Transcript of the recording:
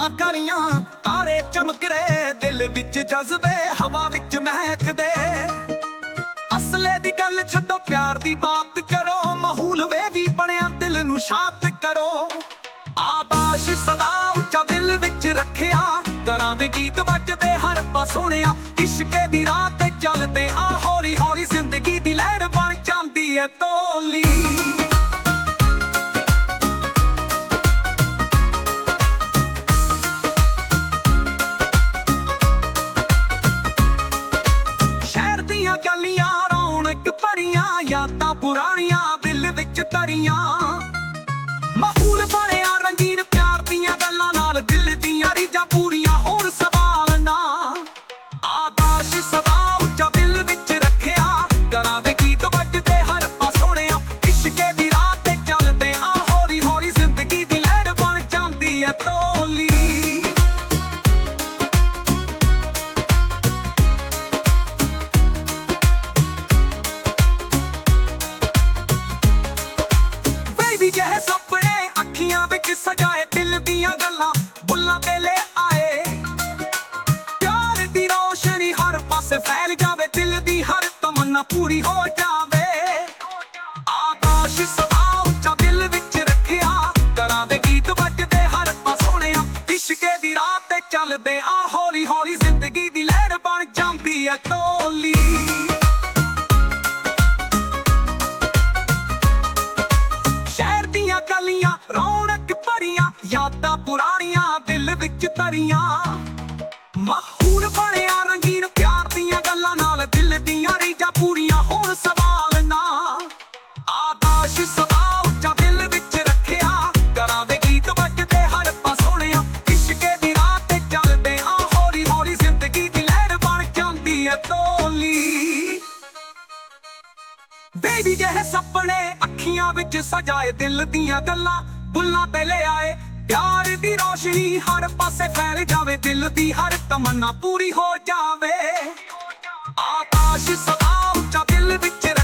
ਰਾਤਾਂ ਕਾਲੀਆਂ ਤਾਰੇ ਚਮਕਦੇ ਦਿਲ ਵਿੱਚ ਜਜ਼ਬੇ ਹਵਾ ਵਿੱਚ ਮਹਿਕਦੇ। ਅਸਲੇ ਦੀ ਗੱਲ ਛੱਡੋ ਪਿਆਰ ਦੀ ਬਾਤ ਕਰੋ, ਮਾਹੌਲ ਵੇ ਵੀ ਬਣਿਆ ਦਿਲ ਨੂੰ ਸ਼ਾਂਤ ਕਰੋ। ਆਕਾਸ਼ ਸਦਾ ਉੱਚਾ ਦਿਲ ਵਿੱਚ ਰੱਖਿਆ, ਘਰਾਂ ਦੇ ਗੀਤ ਵੱਜਦੇ ਹਰ ਪਾਸੇ ਸੁਣਿਆ। ਇਸ਼ਕੇ ਦੀ ਰਾਹ ਤੇ ਚੱਲਦੇ ਆ ਹੌਲੀ ਹੌਲੀ ਜ਼ਿੰਦਗੀ ਦੀ ਲਹਿਰ ਬਣ ਜਾਂਦੀ ਹੈ ਤੋਲੀ। ਸ਼ਹਿਰ ਦੀਆਂ ਗਲੀਆਂ ਰੌਣਕ ਭਰੀਆਂ, ਯਾਦਾਂ ਪੁਰਾਣੀਆਂ ਦਿਲ ਵਿੱਚ ਤਰੀਆਂ। ਮਾਹੌਲ ਬਣਿਆ ਰੰਗੀਨ ਪਿਆਰ ਦੀਆਂ ਗੱਲਾਂ ਨਾਲ, ਦਿਲ ਦੀਆਂ ਰੀਝਾਂ ਪੂਰੀਆਂ ਹੋਣ ਸਵਾਲ ਨਾ। ਆਕਾਸ਼ ਸਦਾ ਉੱਚਾ ਦਿਲ ਵਿੱਚ ਰੱਖਿਆ, ਘਰਾਂ ਦੇ ਗੀਤ ਵੱਜਦੇ ਹਰ ਪਾਸੇ ਸੁਣਿਆ। ਇਸ਼ਕੇ ਦੀ ਰਾਹ ਤੇ ਚੱਲਦੇ ਆ ਹੌਲੀ ਹੌਲੀ ਜ਼ਿੰਦਗੀ ਦੀ ਲਹਿਰ ਬਣ ਜਾਂਦੀ ਹੈ ਤੋਲੀ। ਬੇਬੀ ਜਿਹੇ ਸੁਪਨੇ ਅੱਖੀਆਂ ਵਿੱਚ ਸਜਾਏ, ਦਿਲ ਦੀਆਂ ਗੱਲਾਂ ਬੁੱਲਾਂ ਤੇ ਲੈ ਆਏ। ਪਿਆਰ ਦੀ ਰੋਸ਼ਨੀ ਹਰ ਪਾਸੇ ਫੈਲ ਜਾਵੇ, ਦਿਲ ਦੀ ਹਰ ਤਮੰਨਾ ਪੂਰੀ ਹੋ ਜਾਵੇ। ਆਕਾਸ਼ ਸਦਾ ਉੱਚਾ ਦਿਲ ਵਿੱਚ ਰੱਖਿਆ, ਘਰਾਂ ਦੇ ਗੀਤ ਵੱਜਦੇ ਹਰ ਪਾਸੇ ਸੁਣਿਆ। ਇਸ਼ਕੇ ਦੀ ਰਾਹ ਤੇ ਚੱਲਦੇ ਆ ਹੌਲੀ ਹੌਲੀ ਜ਼ਿੰਦਗੀ ਦੀ ਲਹਿਰ ਬਣ ਜਾਂਦੀ ਹੈ ਤੋਲੀ। ਸ਼ਹਿਰ ਦੀਆਂ ਗਲੀਆਂ ਰੌਣਕ ਭਰੀਆਂ, ਯਾਦਾਂ ਪੁਰਾਣੀਆਂ ਦਿਲ ਵਿੱਚ ਤਰੀਆਂ। ਮਾਹੌਲ ਬਣਿਆ ਰੰਗੀਨ ਪਿਆਰ ਦੀਆਂ ਗੱਲਾਂ ਨਾਲ, ਦਿਲ ਦੀਆਂ ਰੀਝਾਂ ਪੂਰੀਆਂ ਹੋਣ ਸਵਾਲ ਨਾ। ਆਕਾਸ਼ ਸਦਾ ਉੱਚਾ ਦਿਲ ਵਿੱਚ ਰੱਖਿਆ, ਘਰਾਂ ਦੇ ਗੀਤ ਵੱਜਦੇ ਹਰ ਪਾਸੇ ਸੁਣਿਆ। ਇਸ਼ਕੇ ਦੀ ਰਾਹ ਤੇ ਚੱਲਦੇ ਆ ਹੌਲੀ ਹੌਲੀ ਜ਼ਿੰਦਗੀ ਦੀ ਲਹਿਰ ਬਣ ਜਾਂਦੀ ਹੈ ਤੋਲੀ। ਬੇਬੀ ਜਿਹੇ ਸੁਪਨੇ ਅੱਖੀਆਂ ਵਿੱਚ ਸਜਾਏ, ਦਿਲ ਦੀਆਂ ਗੱਲਾਂ ਬੁੱਲਾਂ ਤੇ ਲੈ ਆਏ। ਪਿਆਰ ਦੀ ਰੋਸ਼ਨੀ ਹਰ ਪਾਸੇ ਫੈਲ ਜਾਵੇ, ਦਿਲ ਦੀ ਹਰ ਤਮੰਨਾ ਪੂਰੀ ਹੋ ਜਾਵੇ। ਆਕਾਸ਼ ਸਦਾ ਉੱਚਾ ਦਿਲ ਵਿੱਚ